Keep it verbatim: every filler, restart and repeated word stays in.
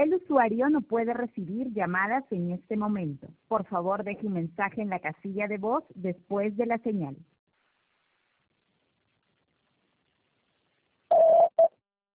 El usuario no puede recibir llamadas en este momento. Por favor, deje un mensaje en la casilla de voz después de la señal.